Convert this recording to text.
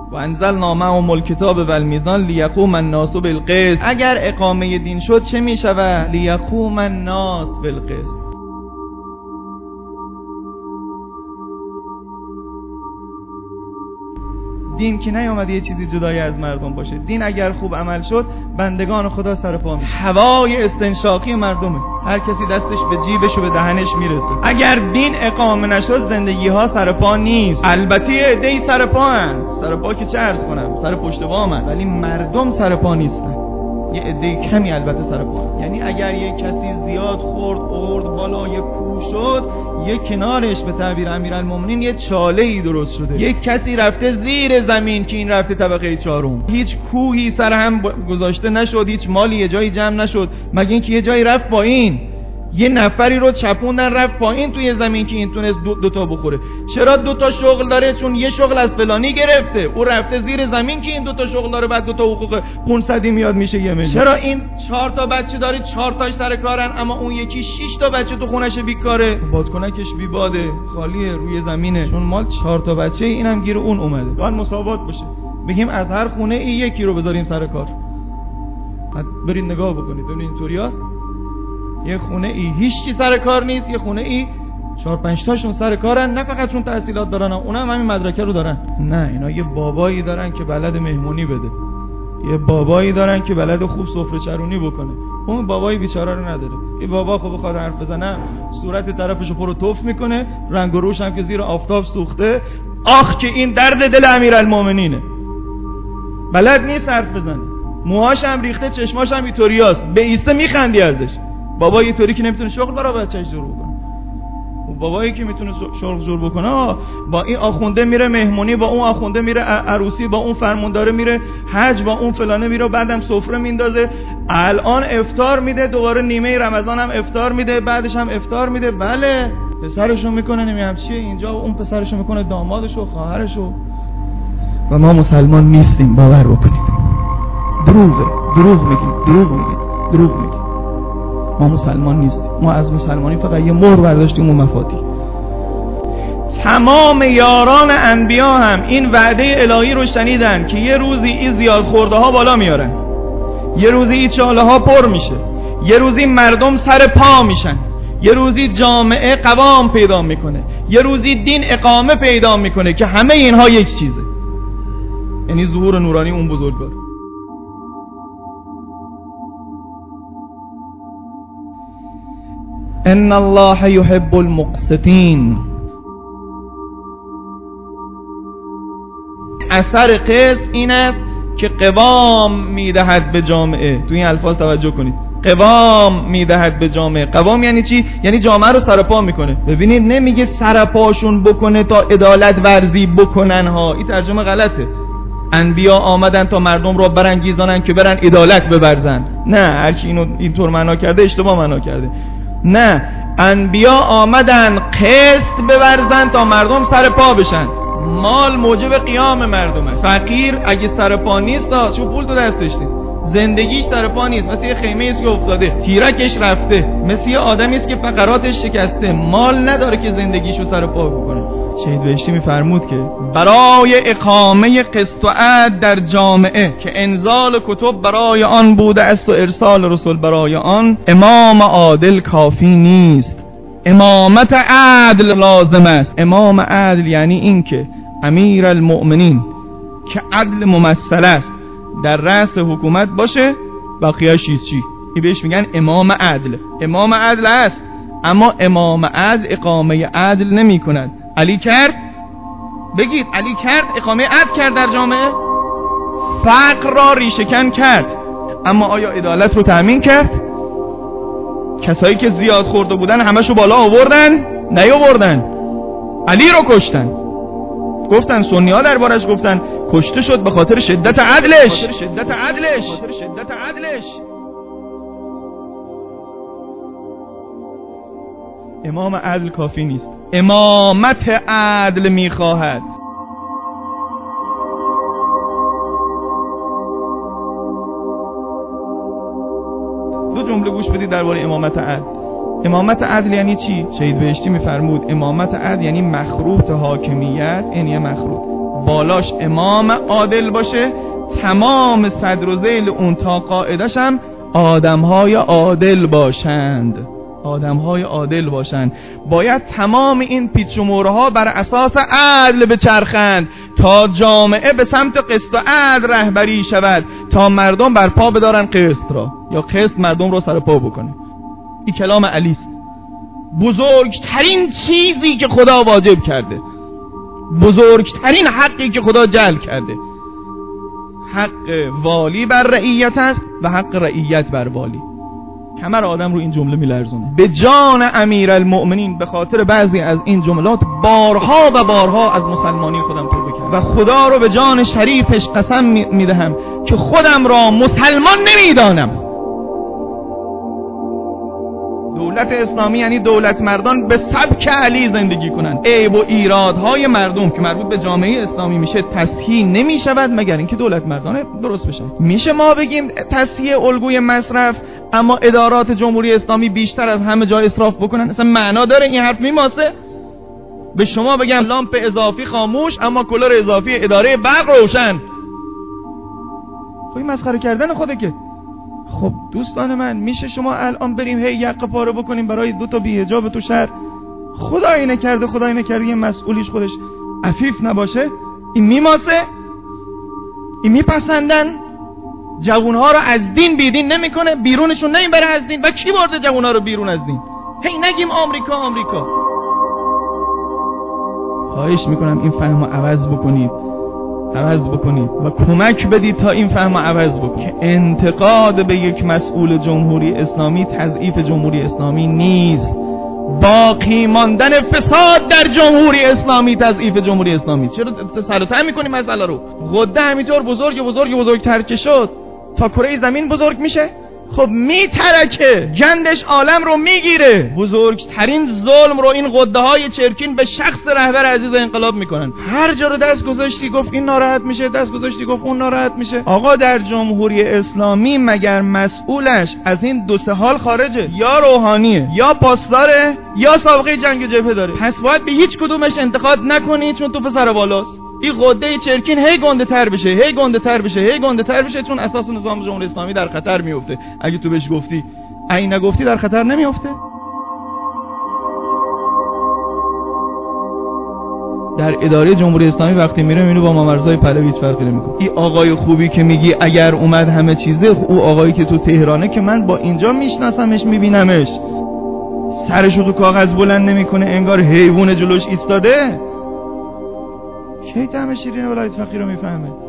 و انزلنا معهم الکتاب والمیزان لیقوم الناس بالقسط. اگر اقامه دین شد چه می شود؟ لیقوم الناس بالقسط. دین که نیامده یه چیزی جدای از مردم باشه. دین اگر خوب عمل شد بندگان خدا سر پا میشه. هوای استنشاقی مردمه، هر کسی دستش به جیبش و به دهنش میرسه. اگر دین اقامه نشد زندگی ها سر پا نیست. البته عده‌ای سر پا هستند، سر پا که چه عرض کنم، سر پشت بامن، ولی مردم سر پا نیستن. یه عده کمی البته سر پا. یعنی اگر یک کسی زیاد خورد بالا یه کوه شد، یک کنارش به تعبیر امیرالمومنین یه چاله‌ای درست شده. یک کسی رفته زیر زمین که این رفته طبقه 4. هیچ کوهی سر هم گذاشته نشد، هیچ مالی یه جایی جمع نشد، مگه اینکه یه جایی رفت پایین. یه نفری رو چپوندن رفت پایین توی زمین که این تونست دو تا بخوره. چرا 2 تا شغل داره؟ چون یه شغل از فلانی گرفته، او رفته زیر زمین که این 2 تا شغل داره، بعد 2 تا حقوق 500 میاد میشه 1 میلیون. چرا این 4 تا بچه داره، 4 تاش سر کارن، اما اون یکی 6 تا بچه تو خونش بیکاره، بادکنکش بی باده، خالیه روی زمینه، چون مال 4 تا بچه اینم گیر اون اومده. باید مساوات باشه، بگیم از هر خونه یکی رو بذاریم سر کار. بعد برید نگاه بکنید ببینید اینطوریاست. یه خونه ای هیچ کی سر کار نیست، یه خونه ای 4-5 تاشون سر کارن، نه فقط چون تحصیلات دارن، اونم همین مدرکه رو دارن، نه اینا یه بابایی دارن که بلد مهمونی بده، یه بابایی دارن که بلد خوب سفره چرونی بکنه. اون بابای بیچاره رو نداره. این بابا خب بخواد حرف بزنه صورت طرفشو پرو توف میکنه، رنگ و روش هم که زیر آفتاب سوخته. آخ که این درد دل امیرالمومنینه، بلد نیست حرف بزنه، موهاش هم ریخته، چشماش هم اینطوریاست، به ایسته میخندی ازش. بابا یه طوری که نمیتونه شغل برای بچه‌ش جور بکنه. اون بابایی که میتونه شغل جور بکنه با این آخونده میره مهمونی، با اون آخونده میره عروسی، با اون فرمانداره میره حج، با اون فلانه میره، بعدم سفره میندازه. الان افطار میده، دوباره نیمه رمضان هم افطار میده، بعدش هم افطار میده. بله پسرشو میکنه نمیدونم چیه اینجا، و اون پسرشو میکنه دامادشو، خواهرشو. و ما مسلمان نیستیم، باور بکنید. دروغ میگیم. ما مسلمان نیستیم. ما از مسلمانی فقط یه مهر برداشتیم و مفاتیح. تمام یاران انبیا هم این وعده الهی رو شنیدن که یه روزی این زیاد خورده ها بالا میارن، یه روزی این چاله ها پر میشه، یه روزی مردم سر پا میشن، یه روزی جامعه قوام پیدا میکنه، یه روزی دین اقامه پیدا میکنه، که همه اینها یک چیزه، یعنی ظهور نورانی اون بزرگوار. ان الله يحب المقسطین. اثر قسط این است که قوام میدهد به جامعه. تو این الفاظ توجه کنید، قوام میدهد به جامعه. قوام یعنی چی؟ یعنی جامعه رو سرپا میکنه. ببینید نمیگه سرپاشون بکنه تا عدالت ورزی بکنن ها، این ترجمه غلطه. انبیا آمدن تا مردم رو برانگیزانن که برن عدالت بورزن. نه، هر کی اینو اینطور معنا کرده اشتباه معنا کرده. نه، انبیا آمدن قسط بورزن تا مردم سر پا بشن. مال موجب قیام مردم است. فقیر اگه سر پا نیست، چون پول تو دستش نیست، زندگیش سر پا نیست، مثل یه خیمه است که افتاده، تیرکش رفته، مثل یه آدمی است که فقراتش شکسته، مال نداره که زندگیشو سر پا بکنه. شهید بهشتی می‌فرمود که برای اقامه قسط و عدل در جامعه که انزال کتب برای آن بوده است و ارسال رسول برای آن، امام عادل کافی نیست، امامت عدل لازم است. امام عدل یعنی این که امیرالمؤمنین که عدل ممثل است در رأس حکومت باشه، بقیه‌اش چی؟ این بهش میگن امام عدل. امام عدل است، اما امام عدل اقامه عدل نمی کند. علی کرد؟ بگید علی کرد؟ اقامه عدل کرد در جامعه؟ فقر را ریشه‌کن کرد، اما آیا عدالت رو تأمین کرد؟ کسایی که زیاد خورده بودن همشو بالا آوردن؟ نیاوردن. علی رو کشتن. گفتن سنی ها دربارش گفتن کشته شد به خاطر شدت عدلش. امام عدل کافی نیست، امامت عدل میخواهد. دو جمله گوش بدید درباره امامت عدل. امامت عدل یعنی چی؟ شهید بهشتی میفرمود امامت عدل یعنی مخروط حاکمیت، یعنی مخروط بالاش امام عادل باشه، تمام صدر و ذیل اون تا قاعدش هم آدم‌های عادل باشند. آدم‌های عادل باشند. باید تمام این پیچ و مورها بر اساس عدل بچرخند تا جامعه به سمت قسط و عدل رهبری شود، تا مردم بر پا بدارن قسط را، یا قسط مردم رو سر پا بکنه. این کلام علی است. بزرگترین چیزی که خدا واجب کرده، بزرگترین حقی که خدا جعل کرده، حق والی بر رعیت است و حق رعیت بر والی. کمر آدم رو این جمله میلرزونه. به جان امیرالمؤمنین به خاطر بعضی از این جملات بارها و بارها از مسلمانی خودم توبه کردم و خدا رو به جان شریفش قسم میدهم که خودم را مسلمان نمیدانم. دولت اسلامی یعنی دولت مردان به سبک علی زندگی کنند. عیب و ایرادهای مردم که مربوط به جامعه اسلامی میشه تصحیح نمی شود مگر اینکه دولت مردان درست بشن. میشه ما بگیم تصحیح الگوی مصرف اما ادارات جمهوری اسلامی بیشتر از همه جا اسراف بکنن؟ اصلا معنا داره این حرف؟ میماسه؟ به شما بگم لامپ اضافی خاموش اما کولر اضافی اداره برق روشن، خب این مسخره کردن خوده که. خب دوستان من، میشه شما الان بریم هی یقه پاره بکنیم برای 2 تا بی‌حجاب تو شهر؟ خدا اینه کرده، خدا اینه کرده، یه مسئولیش خودش عفیف نباشه؟ این میماسه؟ این میپسندن؟ جوانها رو از دین بیدین نمیکنه، بیرونشون نمیبره از دین. و کی برده جوانها رو بیرون از دین؟ هی نگیم آمریکا آمریکا. خواهش میکنم این فهمو عوض بکنید و کمک بدید تا این فهمو عوض بکنید که انتقاد به یک مسئول جمهوری اسلامی تضعیف جمهوری اسلامی نیست. باقی ماندن فساد در جمهوری اسلامی تضعیف جمهوری اسلامی. چرا سر و ته میکنیم مسئله رو؟ غده همینطور بزرگتر که شد تا کره زمین بزرگ میشه، خب میترکه، گندش عالم رو میگیره. بزرگترین ظلم رو این غده های چرکین به شخص رهبر عزیز انقلاب میکنن. هر جا رو دست گذاشتی گفت این ناراحت میشه، دست گذاشتی گفت اون ناراحت میشه. آقا در جمهوری اسلامی مگر مسئولش از این 2 حال خارجه؟ یا روحانیه، یا پاسداره، یا سابقه جنگ جبهه داره. پس باید به هیچ کدومش انتقاد نکنید چون توپ سر بالاست. این غده چرکین هی گنده تر بشه چون اساس نظام جمهوری اسلامی در خطر میفته. اگه تو بهش گفتی، اگه نگفتی در خطر نمیفته. در اداره جمهوری اسلامی وقتی میره اینو با مامرزای پهلوی هیچ فرقی نمیکنه. این آقای خوبی که میگی اگر اومد همه چیزه، او آقایی که تو تهرانه که من با اینجا میشناسمش میبینمش، سرشو تو کاغذ بلند نمیکنه، انگار حیوان جلوش ایستاده. کی طعم شیرین ولایت فقیه رو میفهمه؟